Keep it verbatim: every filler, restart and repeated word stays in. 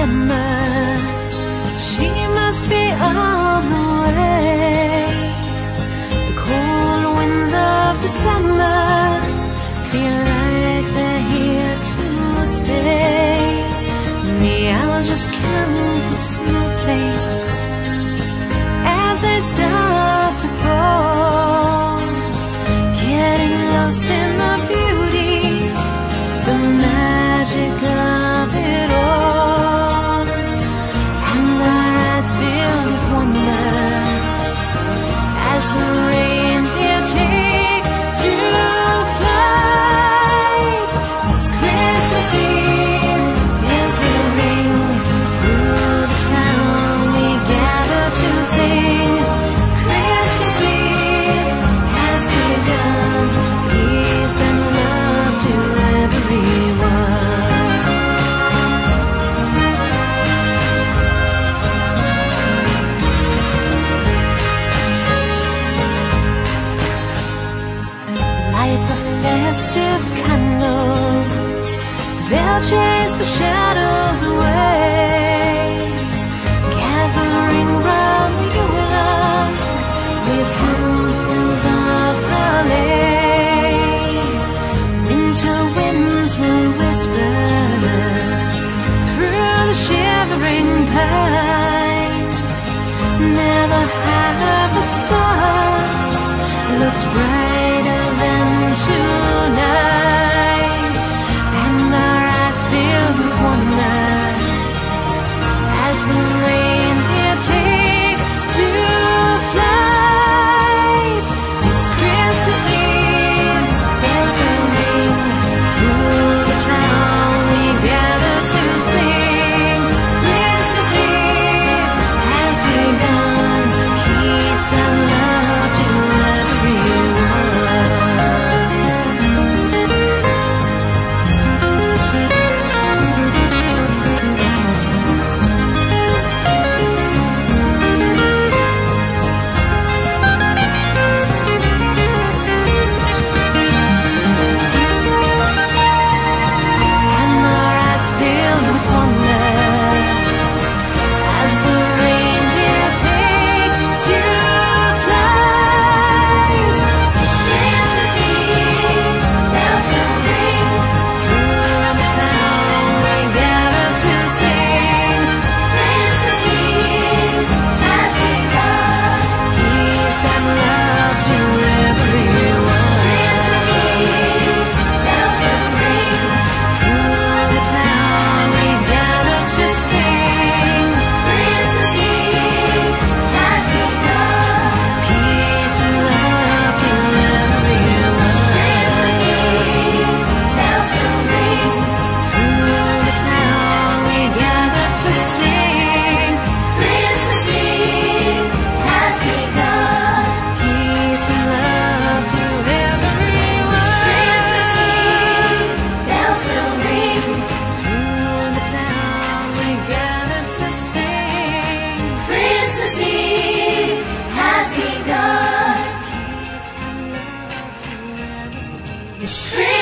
December, she must be on the way. The cold winds of December feel like they're here to stay. Me, I'll just count the snowflakes as they start to fall, getting lost in the beauty, the magic of it all. And our eyes fill with wonder as the reindeer take to flight. It's Christmas Eve, bells will ring through the town. We gather to sing. Christmas Eve has begun. Peace and love to everyone. Light the festive candles, they'll chase the shadows away. Gathering round your love with handfuls of holly. Winter winds will whisper through the shivering pines. Never have the stars looked brighter than tonight. And our eyes filled with wonder as the reindeer take to flight. It's Christmas Eve, bells will ring through the town. We gather to sing. Christmas Eve has begun. Peace and love to everyone. And our eyes filled with wonder as the reindeer take to flight. Christmas Eve, bells will ring through the town. We gather to sing. Christmas Eve has begun. Peace and love to everyone. Christmas Eve, bells will ring through the town. We gather to sing. Christmas Eve has begun. Peace and love to everyone. Christmas Eve, bells will ring through the town. We gather to sing. Christmas Eve has begun. Peace and love to everyone. Christmas Eve, bells will ring through the town. We gather to sing. Christmas Eve has begun. Peace and love to everyone. It's Christmas.